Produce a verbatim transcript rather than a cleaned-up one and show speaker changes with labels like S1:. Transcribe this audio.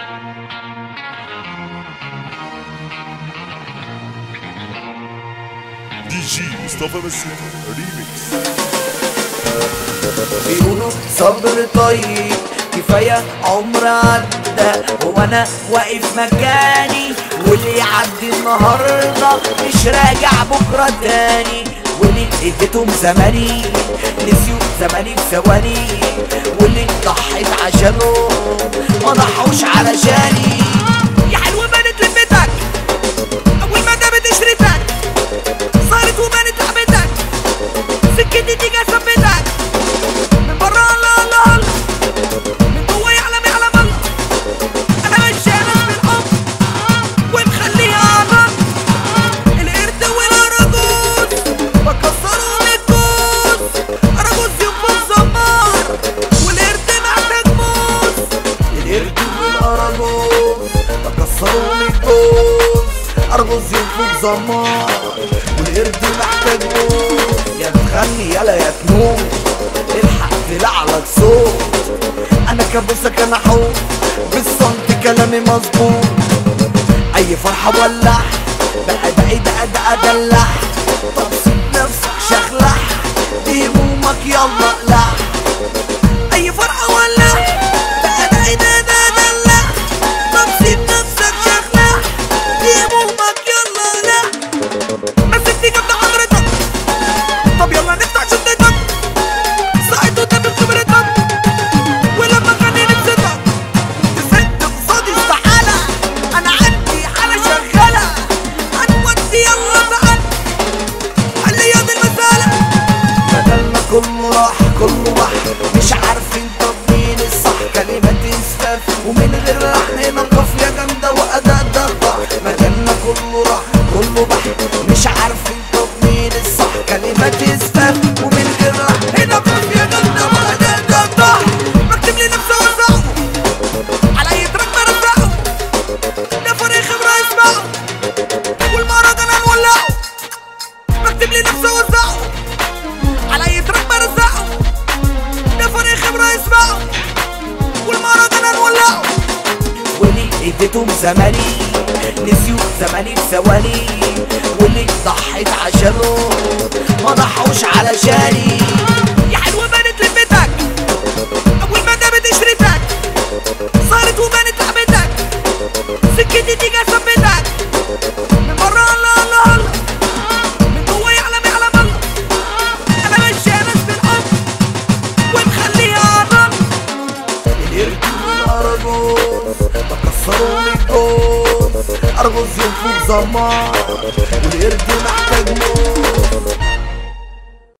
S1: دي جي مصطفى مسيح ريميكس.
S2: بيقولوا صبر طيب كفاية عمر عدى وانا واقف مكاني، واللي يعدي النهاردة مش راجع بكرة تاني، واللي اديتهم زماني نسيوا زماني في ثواني، واللي ضحيت عشانه ما ضحوش علشاني. يا حلوة بانت لفتك اول ما دامت قشرتك، صارت وبانت لعبتك، سكتي دي جت ثبتك من برا الله الله الله، من جوا يعلم يعلم الله. انا ماشي ناس بالحب ومخليها عرب، القرد والأراجوز بكسرهم الجوز، أراجوز ينفخ زمار والقرد محتاج موز، القرد والأراجوز بكسرهم الجوز، أراجوز ينفخ زمار والقرد محتاج موز. يا تغني يلا يا تموت الحق تلع لك صوت، انا كابوسك انا حوت بالصمت كلامي مظبوط. اي فرحة ولع بقى بقى بقى بقى دلع، طب سيب نفسك شخلع دي همومك يلا اقلع. اي فرحة ولع بقى بقى بقى بقى دلع، طب سيب نفسك شخلع دي همومك يلا اقلع. بس انتي جنب حضرتك، طب يلا نفتح شدتك، ساعد قدام خبرتك، ولما غني نبسطك تسد قصادي استحالة. انا عندي حالة شغالة هنودي يلا تعال حلية المسألة. بدلنا كله راح كله راح مش عارفين طب مين الصح، كلمات اسفاف ومن غير لحن قافية جامدة وأداء دغدغ. مجالنا كله راح كله بح مش عارفين طب مين الصح، كلمات اسفاف ومن غير لحن قافية جامدة وأداء دغدغ. بكتب لنفسي وأوزعه على أي تراك برزعه، ده فريق خبرة يسمعه والمهرجان هنولعه. بكتب لنفسي وأوزعه على أي تراك برزعه، ده فريق خبرة يسمعه والمهرجان هنولعه. واللي اديتهم زماني نسيوا زماني في ثواني، واللي ضحيت عشانه ما ضحوش علشاني. يا حلوة بانت لفتك اول ما دامت قشرتك، صارت وبانت لعبتك، سكتي دي جت ثبتك من برا الله الله الله، من جوا يعلم يعلم الله. انا ماشي ناس بالحب ومخليها عرب، القرد والأراجوز بكسرهم الجوز، أرجوز ينفخ زمار والقرد محتاج